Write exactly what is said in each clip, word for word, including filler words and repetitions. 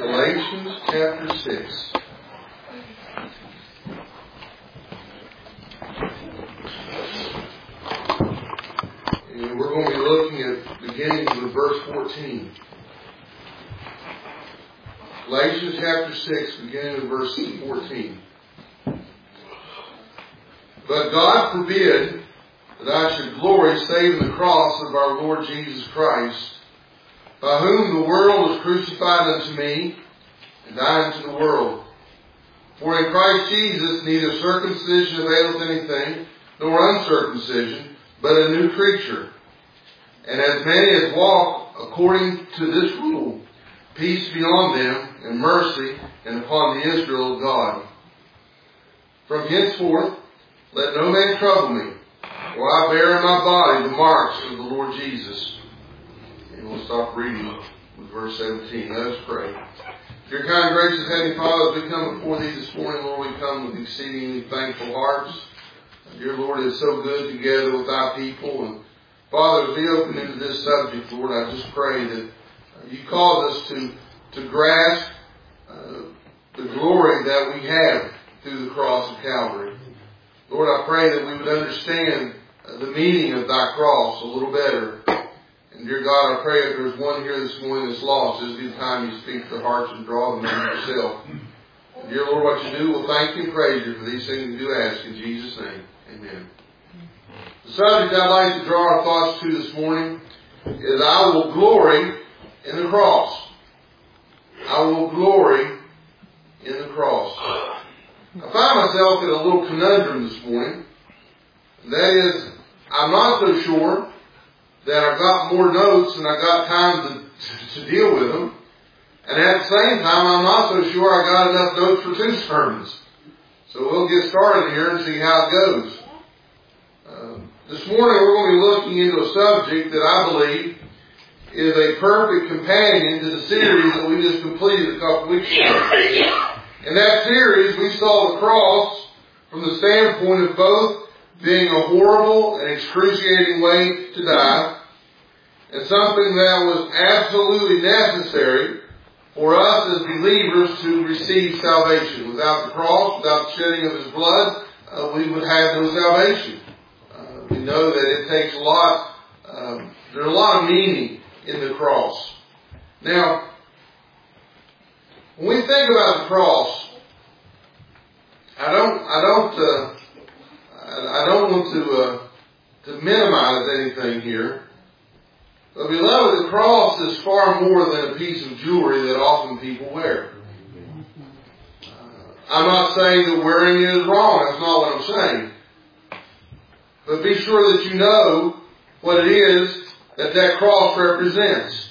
Galatians chapter six. And we're going to be looking at beginning with verse fourteen. Galatians chapter six, beginning with verse fourteen. But God forbid that I should glory save in the cross of our Lord Jesus Christ, by whom the world was crucified unto me, and I unto the world. For in Christ Jesus neither circumcision availeth anything, nor uncircumcision, but a new creature. And as many as walk according to this rule, peace be on them, and mercy, and upon the Israel of God. From henceforth, let no man trouble me, for I bear in my body the marks of the Lord Jesus. And we'll stop reading with verse seventeen. Let us pray. Dear kind, gracious Heavenly Father, as we come before Thee this morning, Lord, we come with exceedingly thankful hearts. Dear Lord, it's so good together with Thy people. And Father, as we open into this subject, Lord, I just pray that You cause us to, to grasp uh, the glory that we have through the cross of Calvary. Lord, I pray that we would understand uh, the meaning of Thy cross a little better. And dear God, I pray if there's one here this morning that's lost, this is the time You speak to their hearts and draw them to Yourself. And dear Lord, what You do, we'll thank You and praise You for these things we do ask in Jesus' name. Amen. The subject I'd like to draw our thoughts to this morning is I will glory in the cross. I will glory in the cross. I find myself in a little conundrum this morning. That is, I'm not so sure that I've got more notes than I got time to, to deal with them. And at the same time, I'm not so sure I got enough notes for two sermons. So we'll get started here and see how it goes. Uh, this morning we're going to be looking into a subject that I believe is a perfect companion to the series that we just completed a couple weeks ago. In that series, we saw the cross from the standpoint of both being a horrible and excruciating way to die, and something that was absolutely necessary for us as believers to receive salvation. Without the cross, without the shedding of His blood, uh, we would have no salvation. Uh, we know that it takes a lot, uh, there's a lot of meaning in the cross. Now, when we think about the cross, I don't, I don't, uh, I don't want to uh, to minimize anything here. But beloved, the cross is far more than a piece of jewelry that often people wear. Uh, I'm not saying that wearing it is wrong. That's not what I'm saying. But be sure that you know what it is that that cross represents.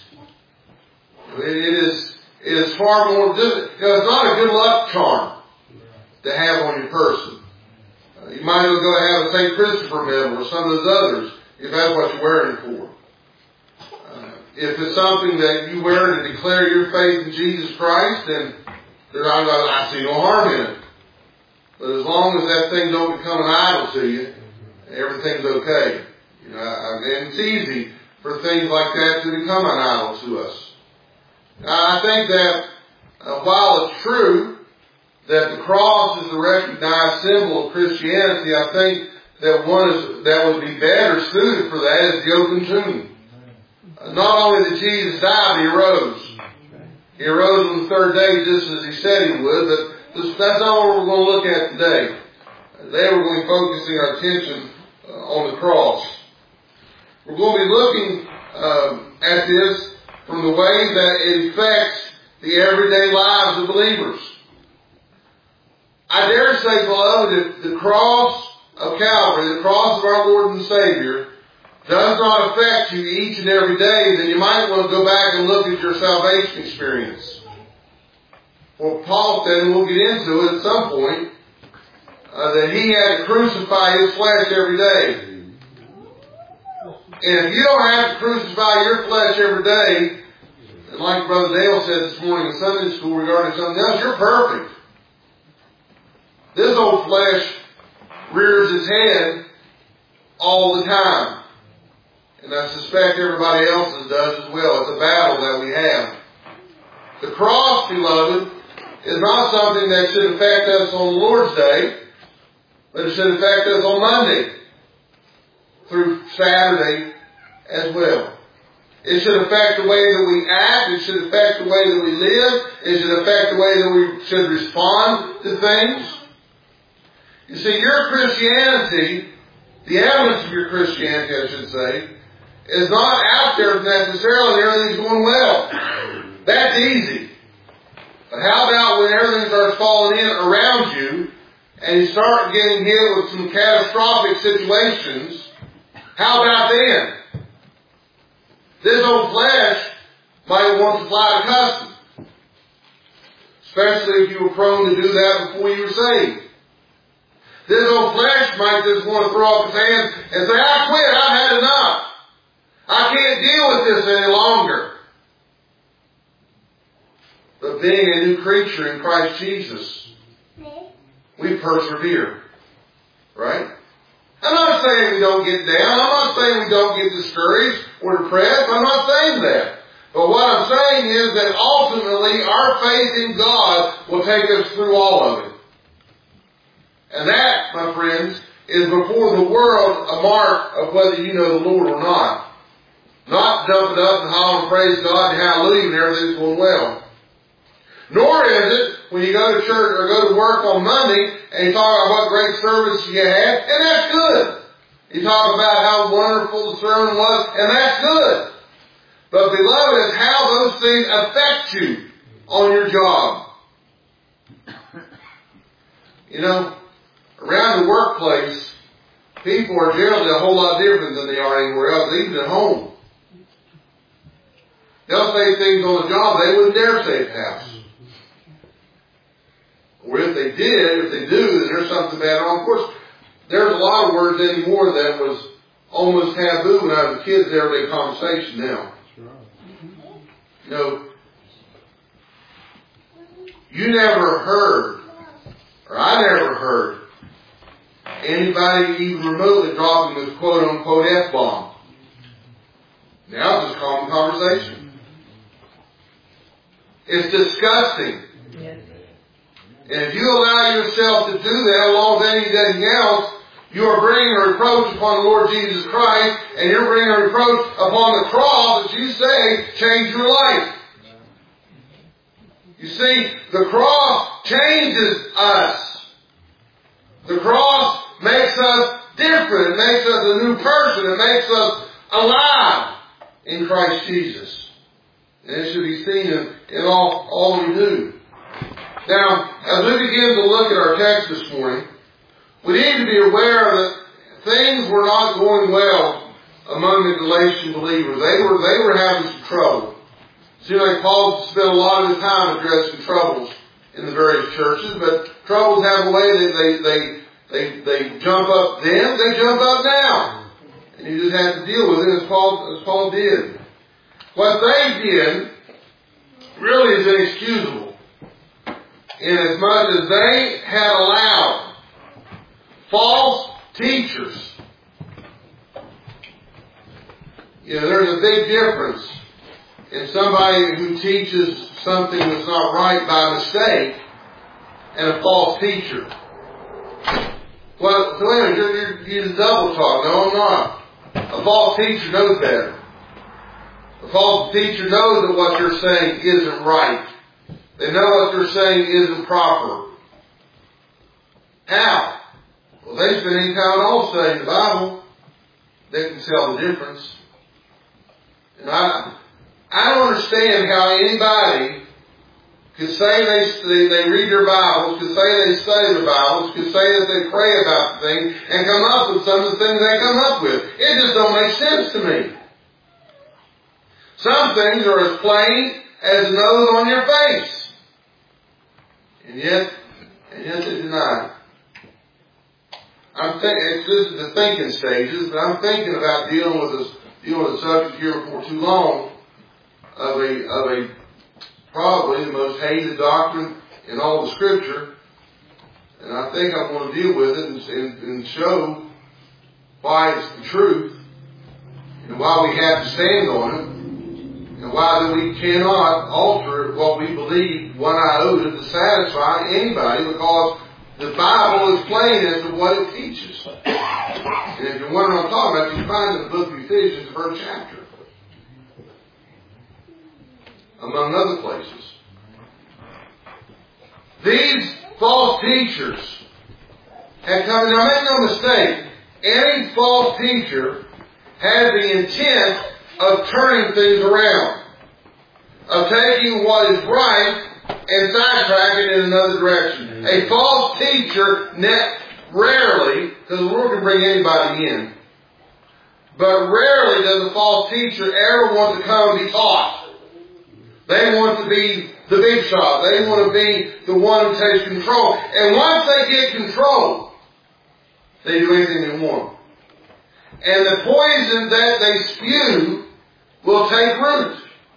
It is, it is far more, you know, it's not a good luck charm to have on your person. Uh, you might as well go have a Saint Christopher medal or some of those others if that's what you're wearing it for. Uh, if it's something that you wear to declare your faith in Jesus Christ, then there's not, I see no harm in it. But as long as that thing don't become an idol to you, everything's okay. You know, and it's easy for things like that to become an idol to us. Now, I think that uh, while it's true that the cross is the recognized symbol of Christianity, I think that one is, that would be better suited for that is the open tomb. Uh, not only did Jesus die, but He arose. He arose on the third day just as He said He would, but this, that's not what we're going to look at today. Today we're going to be focusing our attention uh, on the cross. We're going to be looking um, at this from the way that it affects the everyday lives of believers. I dare say, beloved, if the cross of Calvary, the cross of our Lord and Savior, does not affect you each and every day, then you might want to go back and look at your salvation experience. Well, Paul said, and we'll get into it at some point, uh, that he had to crucify his flesh every day. And if you don't have to crucify your flesh every day, and like Brother Dale said this morning in Sunday school regarding something else, you're perfect. This old flesh rears its head all the time. And I suspect everybody else's does as well. It's a battle that we have. The cross, beloved, is not something that should affect us on the Lord's Day, but it should affect us on Monday through Saturday as well. It should affect the way that we act. It should affect the way that we live. It should affect the way that we should respond to things. You see, your Christianity, the evidence of your Christianity, I should say, is not out there necessarily everything's going well. That's easy. But how about when everything starts falling in around you and you start getting hit with some catastrophic situations? How about then? This old flesh might want to fly to cussing. Especially if you were prone to do that before you were saved. This old flesh might just want to throw up its hands and say, I quit, I've had enough. I can't deal with this any longer. But being a new creature in Christ Jesus, we persevere. Right? I'm not saying we don't get down. I'm not saying we don't get discouraged or depressed. I'm not saying that. But what I'm saying is that ultimately our faith in God will take us through all of it. And that, my friends, is before the world a mark of whether you know the Lord or not. Not jumping up and hollering praise God and hallelujah and everything's going well. Nor is it when you go to church or go to work on Monday and you talk about what great service you had, and that's good. You talk about how wonderful the sermon was, and that's good. But beloved, it's how those things affect you on your job. You know, around the workplace, people are generally a whole lot different than they are anywhere else, even at home. They'll say things on the job they wouldn't dare say at the house. Or if they did, if they do, then there's something bad on. Of course, there's a lot of words anymore that was almost taboo when I was a kid's everyday conversation now. You know, you never heard, or I never heard, anybody even remotely dropping this quote-unquote F-bomb. Now it's just common conversation. It's disgusting. Yes. And if you allow yourself to do that along with anything else, you are bringing a reproach upon the Lord Jesus Christ, and you're bringing a reproach upon the cross that you say changed your life. You see, the cross changes us. The cross makes us different. It makes us a new person. It makes us alive in Christ Jesus. And it should be seen in, in all, all we do. Now, as we begin to look at our text this morning, we need to be aware that things were not going well among the Galatian believers. They were, they were having some trouble. It seems like Paul spent a lot of his time addressing troubles in the various churches, but troubles have a way that they, they, they, they jump up then, they jump up now. And you just have to deal with it as Paul, as Paul did. What they did really is inexcusable. Inasmuch as they had allowed false teachers. You know, there's a big difference in somebody who teaches something that's not right by mistake and a false teacher. Well, so anyway, you're, you're, you're double talk. No, I'm not. A false teacher knows better. A false teacher knows that what you're saying isn't right. They know what they're saying isn't proper. How? Well, they spend any time at all studying the Bible. They can tell the difference. And I, I don't understand how anybody could say they, they, they read their Bibles, could say they study their Bibles, could say that they pray about the thing, and come up with some of the things they come up with. It just don't make sense to me. Some things are as plain as the nose on your face. And yet, and yet they deny it. I'm thinking, this is the thinking stages, but I'm thinking about dealing with this, dealing with the subject here before too long of a, of a, probably the most hated doctrine in all the Scripture. And I think I'm going to deal with it and, and, and show why it's the truth and why we have to stand on it And why that we cannot alter what we believe one iota to satisfy anybody, because the Bible is plain as to what it teaches. And if you're wondering what I'm talking about, you can find it in the book of Ephesians, the first chapter. Among other places. These false teachers have come, now make no mistake, any false teacher has the intent of turning things around, of taking what is right and sidetracking it in another direction. Mm-hmm. A false teacher ne- rarely, because the Lord can bring anybody in, but rarely does a false teacher ever want to come and be taught. They want to be the big shot. They want to be the one who takes control. And once they get control, they do anything they want. And the poison that they spew will take root.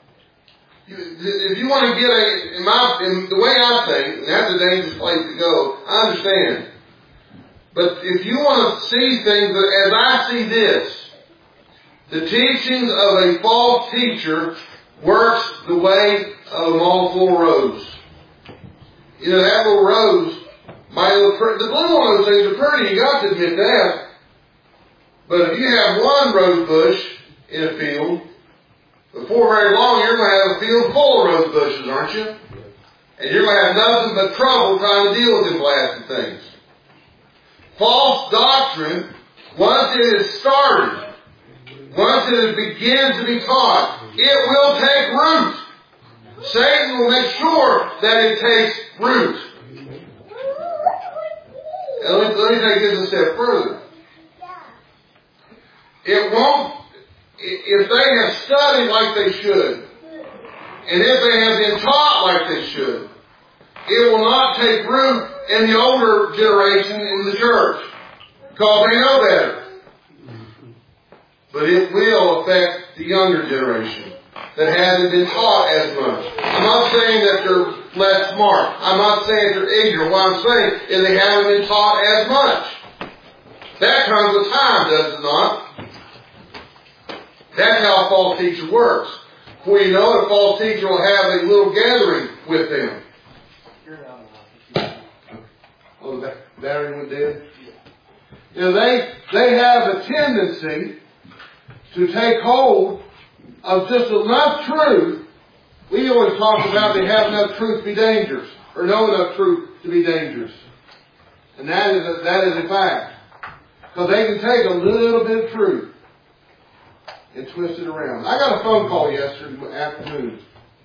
If you want to get a, in my, in the way I think, and that's a dangerous place to go, I understand. But if you want to see things as I see this, the teachings of a false teacher works the way of a all four rose. You know, that little rose might look pretty. The blue one of those things are pretty, you got to admit that. But if you have one rose bush in a field, before very long you're going to have a field full of rose bushes, aren't you? And you're going to have nothing but trouble trying to deal with them blasted things. False doctrine, once it is started, once it begins to be taught, it will take root. Satan will make sure that it takes root. And let, let me take this a step further. It won't, if they have studied like they should, and if they have been taught like they should, it will not take root in the older generation in the church, because they know better. But it will affect the younger generation that hasn't been taught as much. I'm not saying that they're less smart. I'm not saying they're ignorant. What I'm saying is they haven't been taught as much. That comes with time, does it not? That's how a false teacher works. Before you know it, a false teacher will have a little gathering with them. Oh, the battery went dead? You know, they, they have a tendency to take hold of just enough truth. We always talk about they have enough truth to be dangerous, or know enough truth to be dangerous. And that is a, that is a fact. Because they can take a little bit of truth and twist it around. I got a phone call yesterday afternoon.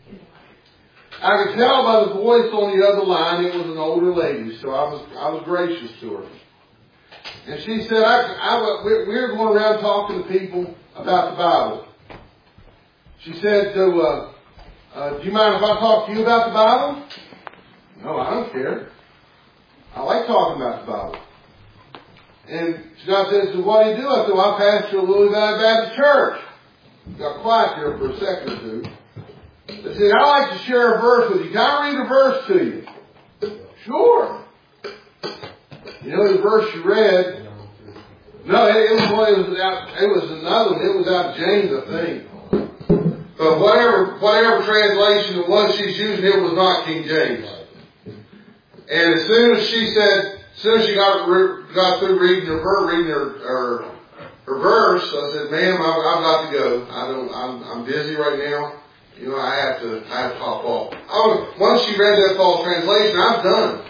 I could tell by the voice on the other line it was an older lady, so I was I was gracious to her. And she said, I, I, we were going around talking to people about the Bible. She said, so, uh, uh, do you mind if I talk to you about the Bible? No, I don't care. I like talking about the Bible. And she got said, so what do you do? I said, well, I pastor a Louis Valley Baptist Church. Got quiet there for a second or two. I said, I like to share a verse with you. Can I read a verse to you? Sure. You know the verse you read? No, it, it was one. It was out. It was another one. It was out of James, I think. But whatever, whatever translation it was she's using, it was not King James. And as soon as she said, as soon as she got got through reading her reading her her, her verse, I said, "Ma'am, I've, I've got to go. I don't. I'm, I'm busy right now. You know, I have to. I have to hop off." I was, once she read that false translation, I'm done.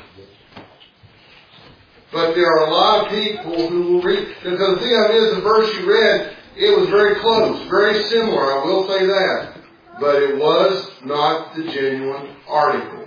But there are a lot of people who will read, because the thing of it is, the verse you read, it was very close, very similar, I will say that. But it was not the genuine article.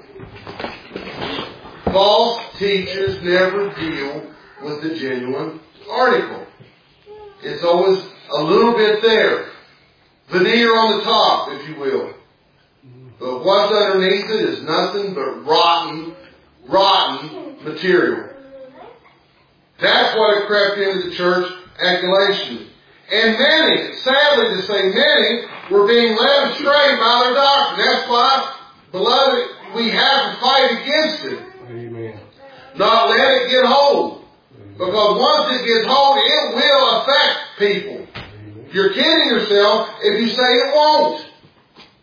False teachers never deal with the genuine article. It's always a little bit there. Veneer on the top, if you will. But what's underneath it is nothing but rotten, rotten material. That's what had crept into the church at Galatians. And many, sadly to say many, were being led astray by their doctrine. That's why, beloved, we have to fight against it. Amen. Not let it get hold. Because once it gets hold, it will affect people. Amen. You're kidding yourself if you say it won't.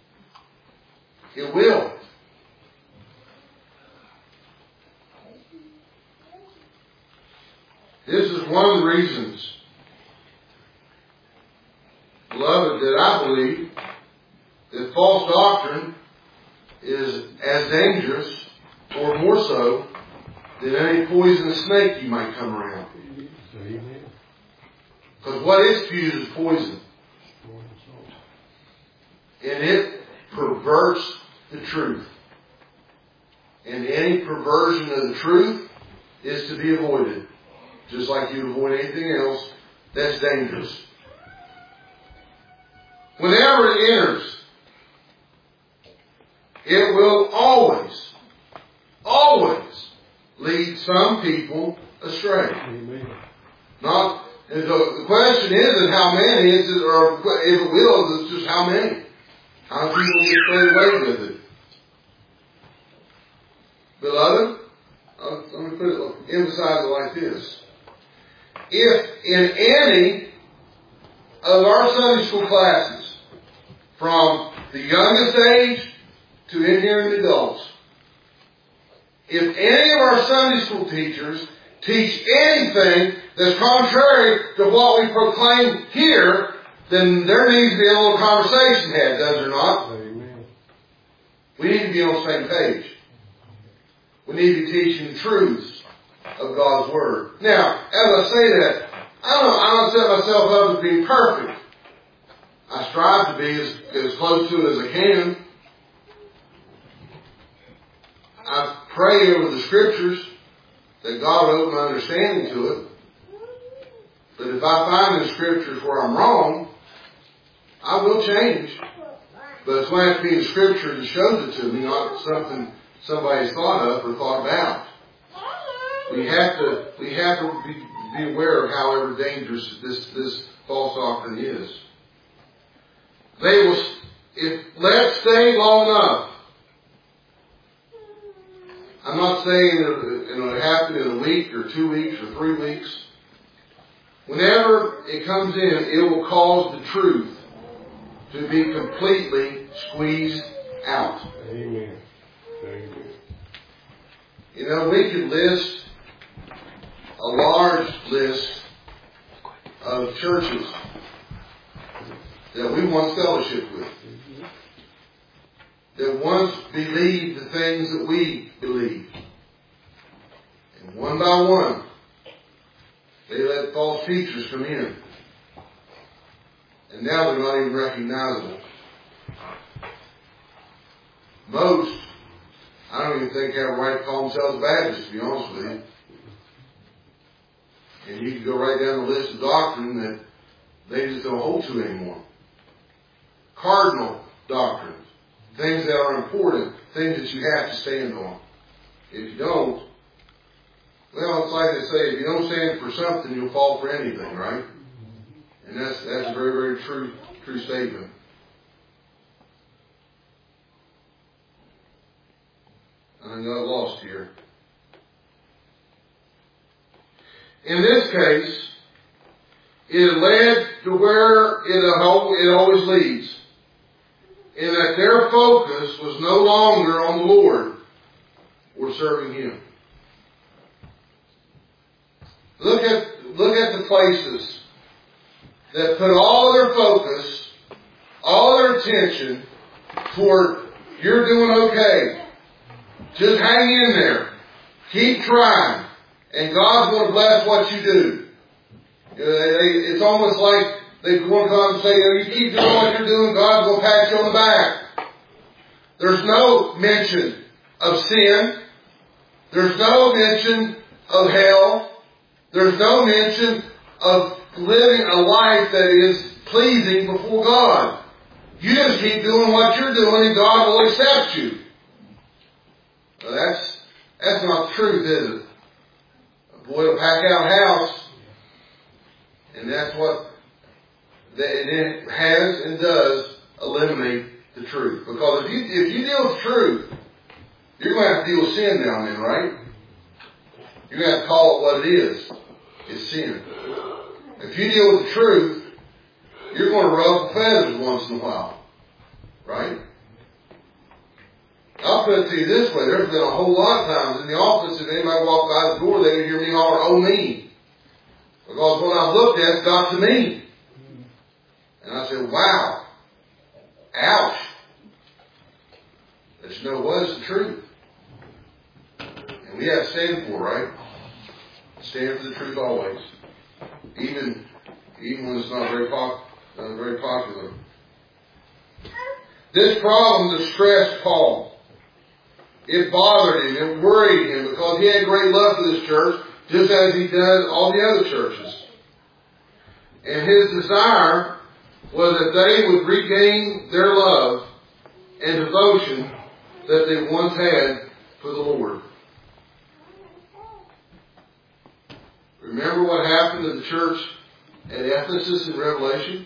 It will. This is one of the reasons, beloved, that I believe that false doctrine is as dangerous, or more so, than any poisonous snake you might come around. Because what it spews is poison. And it perverts the truth. And any perversion of the truth is to be avoided. Just like you avoid anything else that's dangerous. Whenever it enters, it will always, always lead some people astray. Amen. Not, and so the question isn't how many, is it, or if it will, it's just how many. How many people get carried away with it. Beloved, uh, let me put it, emphasize it like this. If in any of our Sunday school classes, from the youngest age to in here in the adults, if any of our Sunday school teachers teach anything that's contrary to what we proclaim here, then there needs to be a little conversation had, does there not? Amen. We need to be on the same page. We need to be teaching the truths of God's Word. Now, as I say that, I don't, I don't set myself up as being perfect. I strive to be as, as close to it as I can. I pray over the Scriptures that God will open my understanding to it. But if I find in the Scriptures where I'm wrong, I will change. But it's going to have to be in Scripture that shows it to me, not something somebody's thought of or thought about. We have to, we have to be, be aware of however dangerous this, this false doctrine is. They will, if let stay long enough. I'm not saying it'll happen in a week or two weeks or three weeks. Whenever it comes in, it will cause the truth to be completely squeezed out. Amen. Amen. You know, we could list a large list of churches that we once fellowship with, that once believed the things that we believe. And one by one, they let false teachers come in. And now they're not even recognizable. Most, I don't even think have a right to call themselves Baptists, to be honest with you. And you can go right down the list of doctrine that they just don't hold to anymore. Cardinal doctrines. Things that are important. Things that you have to stand on. If you don't, well, it's like they say, if you don't stand for something, you'll fall for anything, right? And that's that's a very, very true true statement. I got lost here. In this case, it led to where it, it always leads. In that their focus was no longer on the Lord or serving Him. Look at, look at the places that put all their focus, all their attention toward, you're doing okay. Just hang in there. Keep trying. And God's going to bless what you do. You know, they, they, it's almost like they want to come and say, oh, you keep doing what you're doing, God's going to pat you on the back. There's no mention of sin. There's no mention of hell. There's no mention of living a life that is pleasing before God. You just keep doing what you're doing and God will accept you. Well, that's, that's not the truth, is it? A boy will pack out house, and that's what that it has and does eliminate the truth. Because if you, if you deal with truth, you're going to have to deal with sin now and then, right? You're going to have to call it what it is. It's sin. If you deal with the truth, you're going to ruffle feathers once in a while. Right? I'll put it to you this way. There's been a whole lot of times in the office, if anybody walked by the door, they would hear me holler, "Oh, me." Because what I've looked at got to me. And I said, wow. Ouch. But you know what? It's the truth. And we have to stand for it, right? Stand for the truth always. Even, even when it's not very, pop, uh, very popular. This problem distressed Paul. It bothered him. It worried him because he had great love for this church, just as he does all the other churches. And his desire was that they would regain their love and devotion that they once had for the Lord. Remember what happened to the church at Ephesus in Revelation?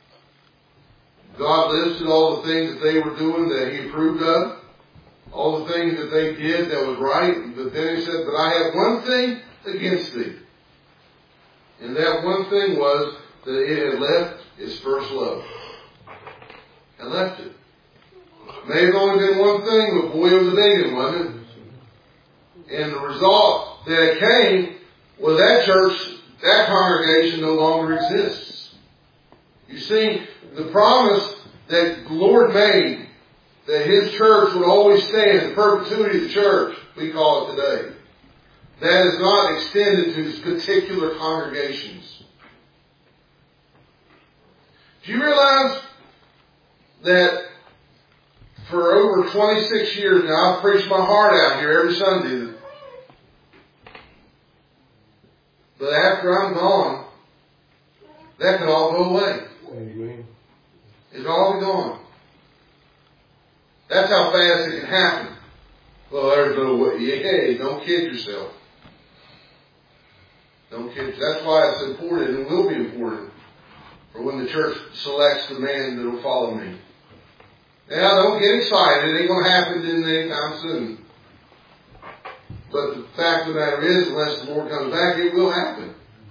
God listed all the things that they were doing that He approved of. All the things that they did that was right. But then He said, but I have one thing against thee. And that one thing was that it had left its first love. It left it. May have only been one thing, but boy, it was a big one, wasn't it? And the result that it came was that church, that congregation no longer exists. You see, the promise that the Lord made that His church would always stand, the perpetuity of the church, we call it today, that is not extended to particular congregations. Do you realize that for over twenty-six years now, I've preached my heart out here every Sunday. But after I'm gone, that can all go away. Amen. It's all be gone. That's how fast it can happen. Well, there's no way. Yeah, don't kid yourself. Don't kid. That's why it's important and will be important for when the church selects the man that will follow me. Now, don't get excited. It ain't going to happen anytime soon. But the fact of the matter is, unless the Lord comes back, it will happen.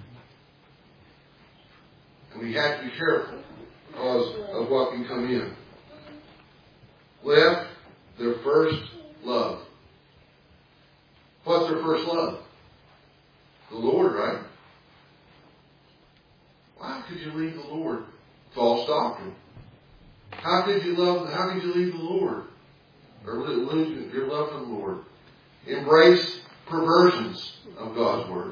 And we have to be careful because of what can come in. Left their first love. What's their first love? The Lord, right? Why could you leave the Lord? False doctrine. How could you love? How could you leave the Lord? Or lose your love for the Lord? Embrace perversions of God's Word.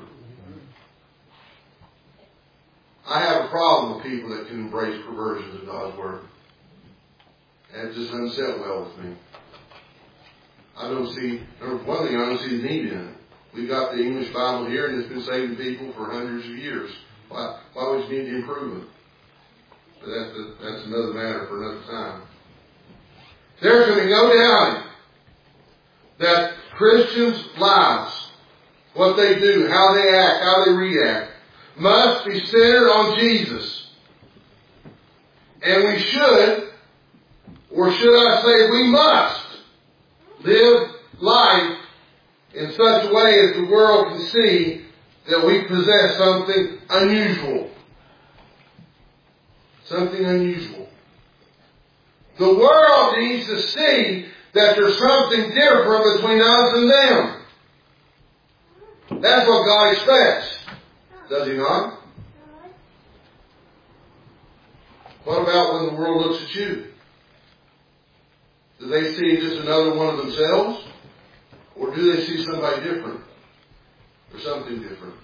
I have a problem with people that can embrace perversions of God's Word. And it just doesn't sit well with me. I don't see, one thing, I don't see the need in it. We've got the English Bible here and it's been saving people for hundreds of years. Why, why would you need to improve it? But that's, a, that's another matter for another time. There can be no doubt that Christians' lives, what they do, how they act, how they react, must be centered on Jesus. And we should, or should I say we must, live life in such a way as the world can see that we possess something unusual. Something unusual. The world needs to see that there's something different between us and them. That's what God expects. Does He not? What about when the world looks at you? Do they see just another one of themselves? Or do they see somebody different? Or something different?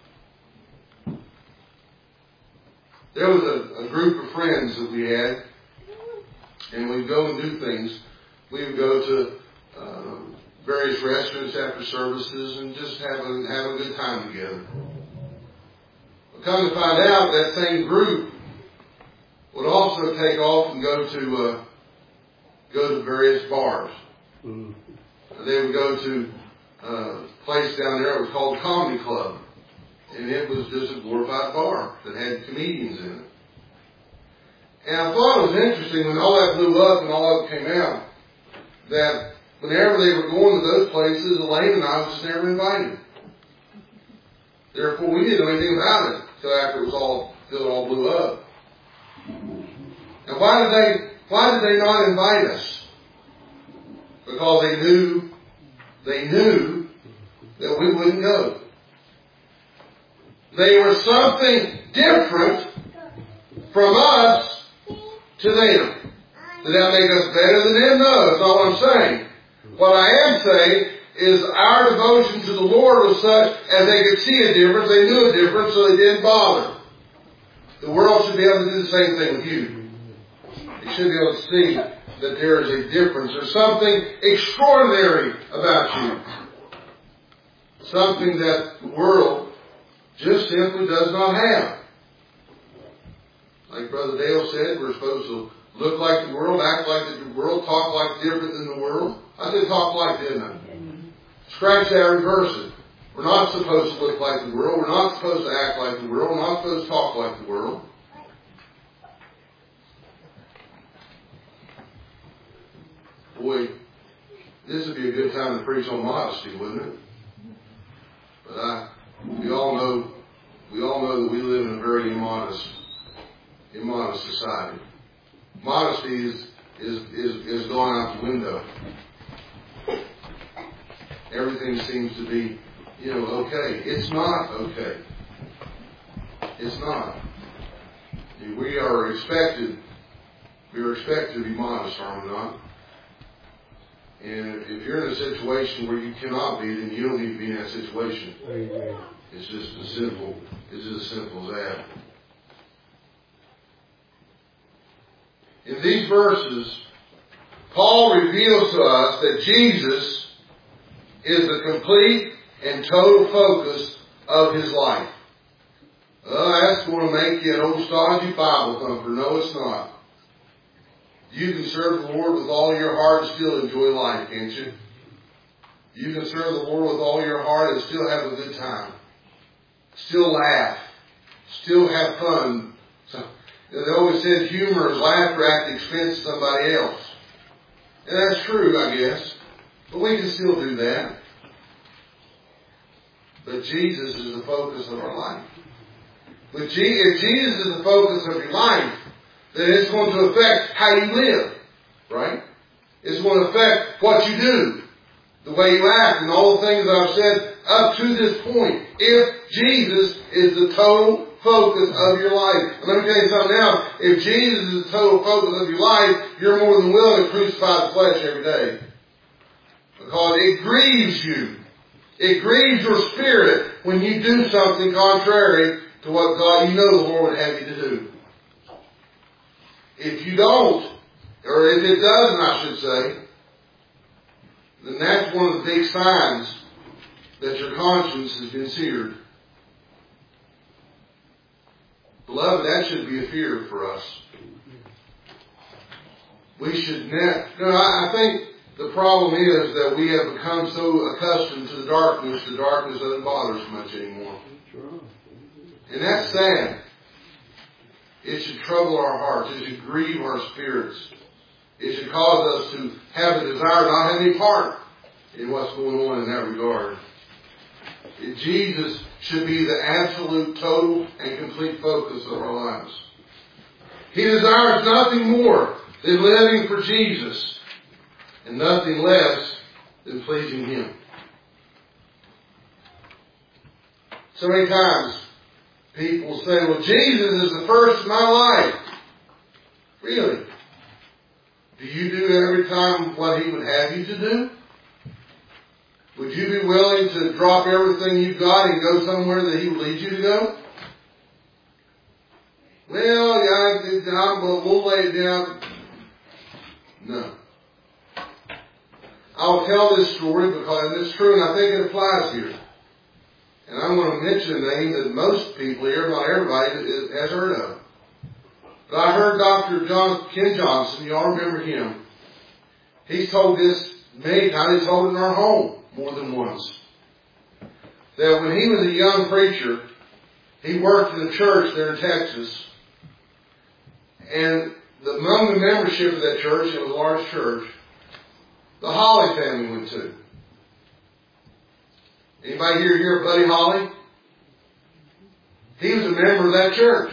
There was a, a group of friends that we had, and we'd go and do things. We would go to uh, various restaurants after services and just have a, have a good time together. But come to find out, that same group would also take off and go to uh, go to various bars. Mm. They would go to a place down there. It was called Comedy Club. And it was just a glorified bar that had comedians in it. And I thought it was interesting when all that blew up and all that came out, that whenever they were going to those places, Elaine and I was just never invited. Therefore, we didn't know anything about it until after it was all, until it all blew up. And why did they, why did they not invite us? Because they knew, they knew that we wouldn't go. They were something different from us to them. Did that make us better than them? No, that's not what I'm saying. What I am saying is our devotion to the Lord was such as they could see a difference, they knew a difference, so they didn't bother. The world should be able to do the same thing with you. They should be able to see that there is a difference. There's something extraordinary about you. Something that the world just simply does not have. Like Brother Dale said, we're supposed to look like the world, act like the world, talk like different than the world. I did talk like, didn't I? Scratch that, reverse it. We're not supposed to look like the world. We're not supposed to act like the world. We're not supposed to talk like the world. Boy, this would be a good time to preach on modesty, wouldn't it? But I, we all know, we all know that we live in a very immodest, immodest society. Modesty is is is, is going out the window. Everything seems to be, you know, okay. It's not okay. It's not. We are expected, we are expected to be modest, are we not? And if you're in a situation where you cannot be, then you don't need to be in that situation. Amen. It's just as simple, it's just as simple as that. In these verses, Paul reveals to us that Jesus is the complete and total focus of his life. Uh, that's going to make you an old stodgy Bible thumper. No, it's not. You can serve the Lord with all your heart and still enjoy life, can't you? You can serve the Lord with all your heart and still have a good time. Still laugh. Still have fun. So, they always said humor is laughter at the expense of somebody else. And that's true, I guess. But we can still do that. But Jesus is the focus of our life. But if Jesus is the focus of your life, then it's going to affect how you live. Right? It's going to affect what you do. The way you act and all the things that I've said up to this point. If Jesus is the total focus of your life. And let me tell you something else. If Jesus is the total focus of your life, you're more than willing to crucify the flesh every day. Because it grieves you. It grieves your spirit when you do something contrary to what God, you know the Lord would have you to do. If you don't, or if it doesn't, I should say, then that's one of the big signs that your conscience has been seared. Beloved, that should be a fear for us. We should never, you know, I think the problem is that we have become so accustomed to the darkness, the darkness doesn't bother us much anymore. And that's sad. It should trouble our hearts. It should grieve our spirits. It should cause us to have a desire not have any part in what's going on in that regard. Jesus should be the absolute, total, and complete focus of our lives. He desires nothing more than living for Jesus and nothing less than pleasing Him. So many times people say, well, Jesus is the first in my life. Really? Do you do every time what He would have you to do? Would you be willing to drop everything you've got and go somewhere that He would lead you to go? Well, yeah, we'll lay it down. No. I'll tell this story because it's true and I think it applies here. And I'm going to mention a name that most people here, not everybody, has heard of. But I heard Doctor John, Ken Johnson, you all remember him. He's told this many times, he's told it in our home more than once. That when he was a young preacher, he worked in a church there in Texas. And the, among the membership of that church, it was a large church, the Holly family went to. Anybody here hear of Buddy Holly? He was a member of that church.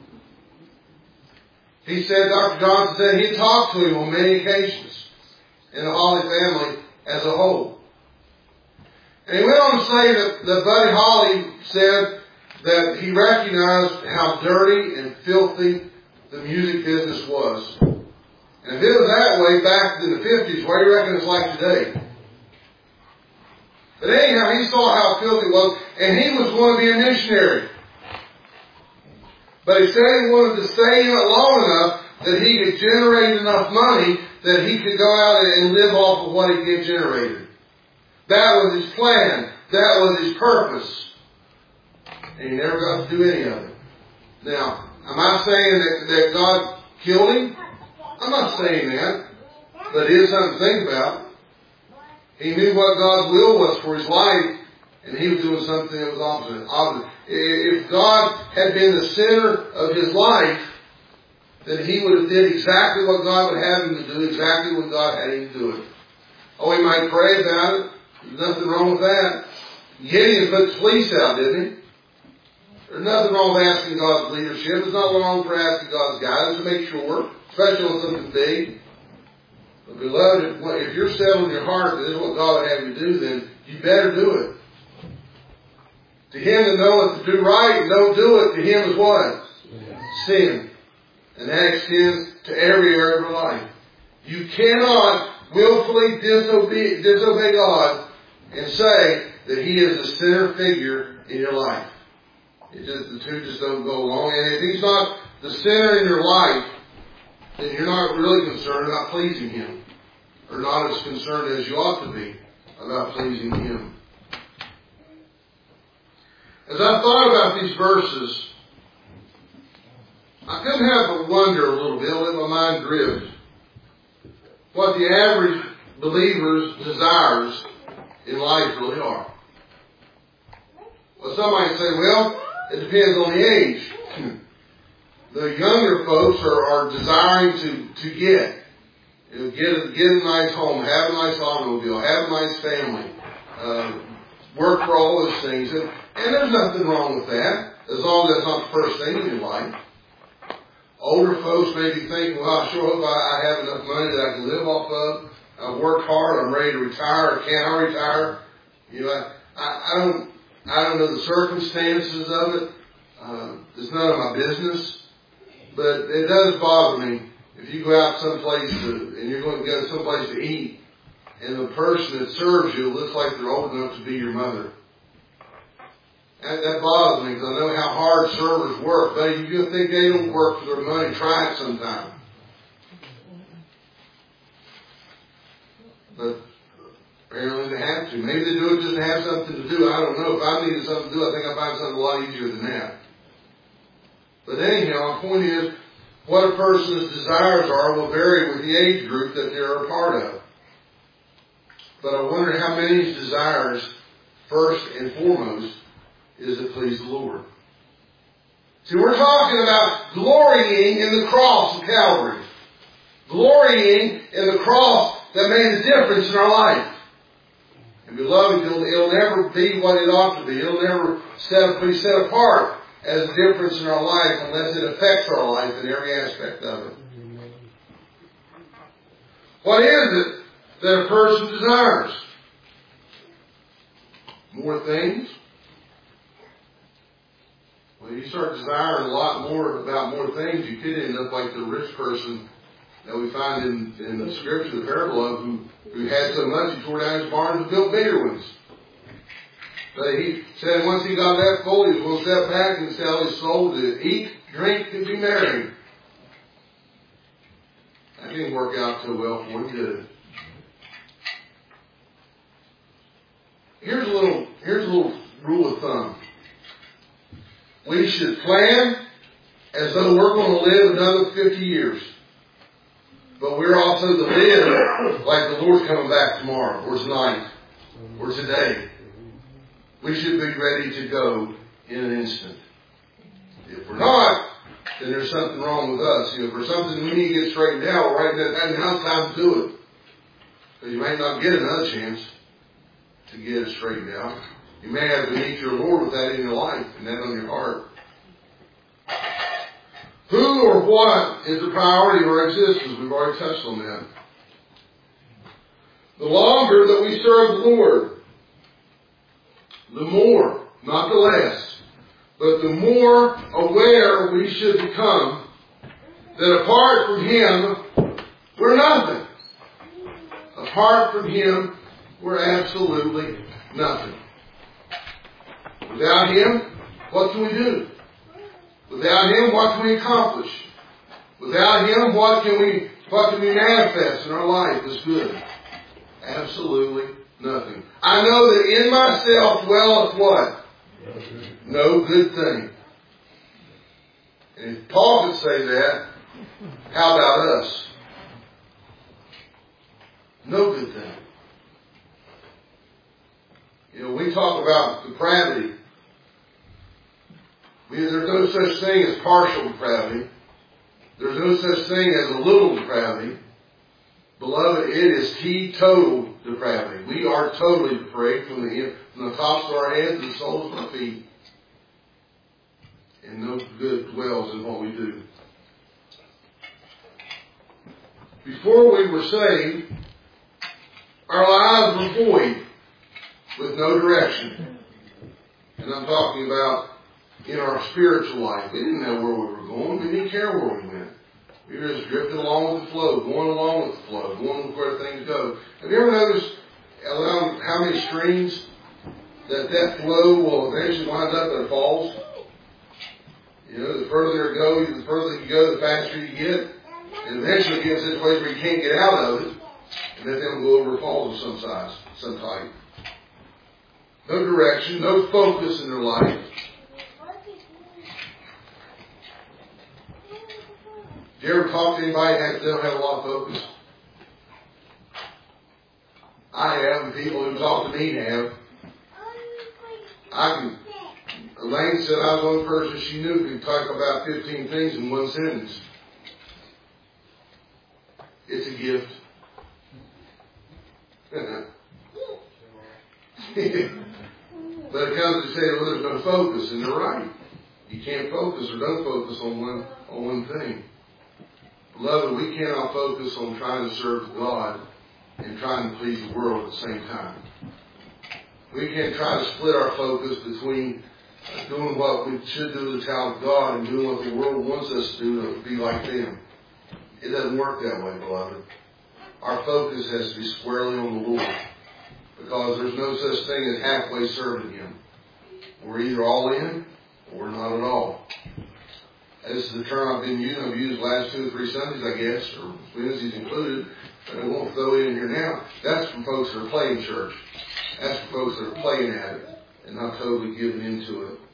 He said, Doctor Johnson said he talked to him on many occasions. in the Holly family as a whole. And he went on to say that, that Buddy Holly said that he recognized how dirty and filthy the music business was. And if it was that way back in the fifties, what do you reckon it's like today? But anyhow, he saw how filthy it was, and he was going to be a missionary. But he said he wanted to stay in it long enough that he could generate enough money that he could go out and live off of what he had generated. That was his plan. That was his purpose. And he never got to do any of it. Now, am I saying that, that God killed him? I'm not saying that. But it is something to think about. He knew what God's will was for his life, and he was doing something that was opposite. opposite. If God had been the center of his life, then he would have did exactly what God would have him to do, exactly when God had him to do it. Oh, he might pray about it. There's nothing wrong with that. Gideon put the fleece out, didn't he? There's nothing wrong with asking God's leadership. There's nothing wrong for asking God's guidance to make sure, especially on something big. But beloved, if, if you're settled in your heart that this is what God would have you do, then you better do it. To him that knoweth to do right and don't do it, to him is what? Yeah. Sin. And that extends to every area of your life. You cannot willfully disobey, disobey God and say that he is the center figure in your life. It just, the two just don't go along. And if he's not the center in your life, then you're not really concerned about pleasing him. Or not as concerned as you ought to be about pleasing him. As I thought about these verses, I couldn't help but wonder a little bit, let my mind drift, what the average believer's desires in life really are. Well, some might say, well, it depends on the age. The younger folks are, are desiring to, to get. You know, get, a, get a nice home, have a nice automobile, have a nice family, uh, work for all those things. And, and there's nothing wrong with that, as long as that's not the first thing in your life. Older folks may be thinking, well, I sure hope I, I have enough money that I can live off of. I've worked hard, I'm ready to retire, or can I retire? You know, I, I, I don't I don't know the circumstances of it. Uh, it's none of my business. But it does bother me if you go out someplace to, and you're going to go someplace to eat, and the person that serves you looks like they're old enough to be your mother. That, that bothers me because I know how hard servers work. But if you think they don't work for their money, try it sometime. But apparently they have to. Maybe they do it just to have something to do. I don't know. If I needed something to do, I think I'd find something a lot easier than that. But anyhow, my point is, what a person's desires are will vary with the age group that they're a part of. But I wonder how many desires, first and foremost, is to please the Lord. See, we're talking about glorying in the cross of Calvary. Glorying in the cross that made a difference in our life. And beloved, it'll, it'll never be what it ought to be. It'll never set, be set apart as a difference in our life unless it affects our life in every aspect of it. What is it that a person desires? More things? Well, you start desiring a lot more about more things, you could end up like the rich person that we find in, in the scripture, the parable of, who, who had so much he tore down his barns and built bigger ones. But he said once he got that full, he was going to step back and sell his soul to eat, drink, and be merry. That didn't work out so well for him, did it? Here's a little, here's a little rule of thumb. We should plan as though we're going to live another fifty years. But we're also to live like the Lord's coming back tomorrow, or tonight, or today. We should be ready to go in an instant. If we're not, then there's something wrong with us. You know, for something we need to get straightened out, right now, now's time to do it. Because you may not get another chance to get it straightened out. You may have to meet your Lord with that in your life and that on your heart. Who or what is the priority of our existence? We've already touched on that. The longer that we serve the Lord, the more, not the less, but the more aware we should become that apart from Him, we're nothing. Apart from Him, we're absolutely nothing. Without Him, what can we do? Without Him, what can we accomplish? Without Him, what can we what can we manifest in our life as good? Absolutely nothing. I know that in myself dwelleth what? No good thing. And if Paul could say that, how about us? No good thing. You know, we talk about depravity. We, there's no such thing as partial depravity. There's no such thing as a little depravity. Beloved, it is teetotal depravity. We are totally depraved from the, from the tops of our heads to the soles of our feet. And no good dwells in what we do. Before we were saved, our lives were void with no direction. And I'm talking about in our spiritual life. We didn't know where we were going. We didn't care where we went. We were just drifting along with the flow, going along with the flow, going with where things go. Have you ever noticed how many streams that that flow will eventually wind up in falls? You know, the further it goes, the further you go, the faster you get. And eventually it gets to a place where you can't get out of it. And then they'll go over falls of some size, some type. No direction, no focus in their life. Do you ever talk to anybody that don't have a lot of focus? I have, and people who talk to me have. I can. Elaine said I was one person she knew could talk about fifteen things in one sentence. It's a gift. But it comes to say, well, there's no focus, and they're right. You can't focus or don't focus on one on one thing. Beloved, we cannot focus on trying to serve God and trying to please the world at the same time. We can't try to split our focus between doing what we should do to the child of God and doing what the world wants us to do to be like them. It doesn't work that way, beloved. Our focus has to be squarely on the Lord, because there's no such thing as halfway serving Him. We're either all in or we're not at all. This is the term I've been using. I've used the last two or three Sundays, I guess, or Wednesdays included, but I won't throw it in here now. That's for folks that are playing church. That's for folks that are playing at it and not totally giving into it.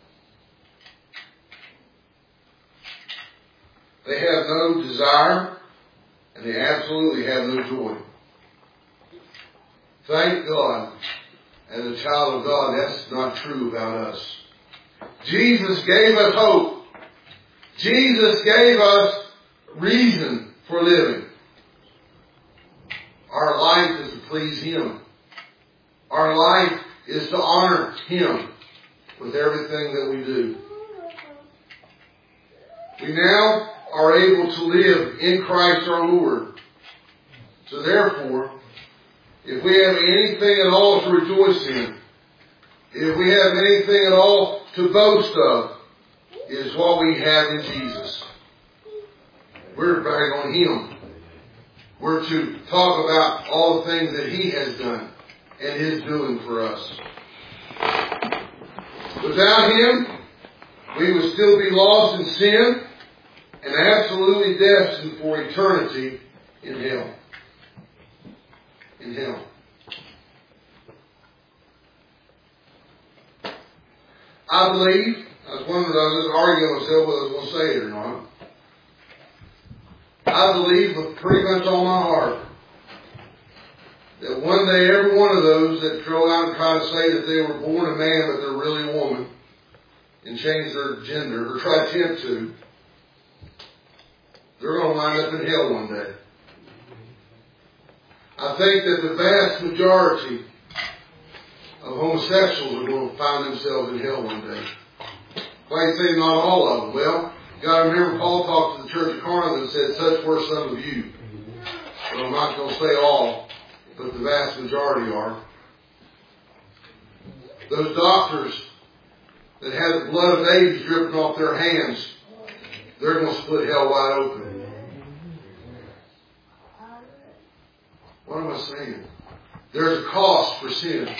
They have no desire, and they absolutely have no joy. Thank God, as a child of God, that's not true about us. Jesus gave us hope. Jesus gave us reason for living. Our life is to please Him. Our life is to honor Him with everything that we do. We now are able to live in Christ our Lord. So therefore, if we have anything at all to rejoice in, if we have anything at all to boast of, it is what we have in Jesus. We're to brag on Him. We're to talk about all the things that He has done and is doing for us. Without Him, we would still be lost in sin and absolutely destined for eternity in hell. In hell. I believe, I was wondering, I was just arguing with myself whether I was going to say it or not. I believe with pretty much all my heart that one day every one of those that throw out and try to say that they were born a man but they're really a woman and change their gender or try to attempt to, they're going to wind up in hell one day. I think that the vast majority of homosexuals are going to find themselves in hell one day. Why do you say not all of them? Well, you got to remember Paul talked to the church of Corinth and said, such were some of you. But I'm not going to say all. but the vast majority are. Those doctors that have the blood of babies dripping off their hands, they're going to split hell wide open. What am I saying? There's a cost for sin.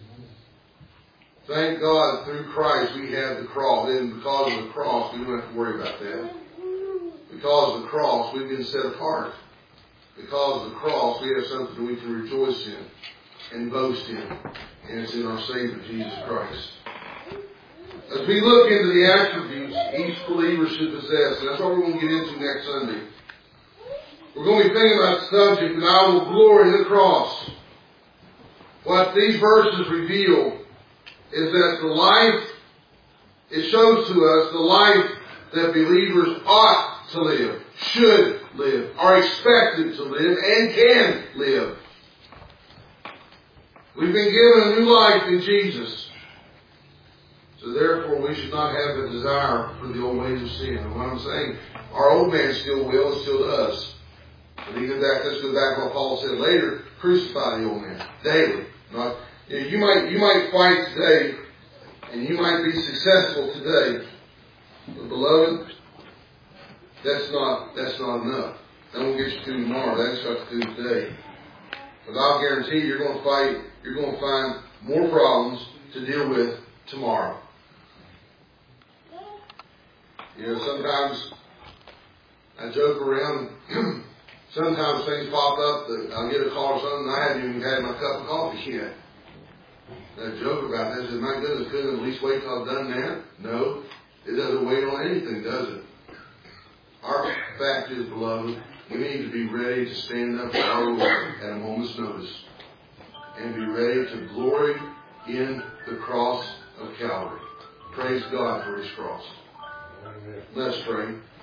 Thank God through Christ we have the cross. And because of the cross, we don't have to worry about that. Because of the cross, we've been set apart. Because of the cross, we have something that we can rejoice in and boast in. And it's in our Savior, Jesus Christ. As we look into the attributes each believer should possess, and that's what we're going to get into next Sunday. We're going to be thinking about the subject, and I will glory in the cross. What these verses reveal is that the life, it shows to us the life that believers ought to live, should live, are expected to live, and can live. We've been given a new life in Jesus. So therefore we should not have a desire for the old ways of sin. And what I'm saying, our old man still will and still does. But even back, let's go back to what Paul said later, crucify the old man daily. Not, you know, you might you might fight today, and you might be successful today. But beloved, that's not that's not enough. That won't get you through tomorrow. That's got to do today. But I'll guarantee you, you're going to fight. You're going to find more problems to deal with tomorrow. You know, sometimes I joke around. Sometimes things pop up that I'll get a call or something, and I haven't even had my cup of coffee yet. And I joke about that. I said, my goodness, couldn't it at least wait till I've done that? No, it doesn't wait on anything, does it? Our fact is, beloved, we need to be ready to stand up for our Lord at a moment's notice and be ready to glory in the cross of Calvary. Praise God for His cross. Let's pray.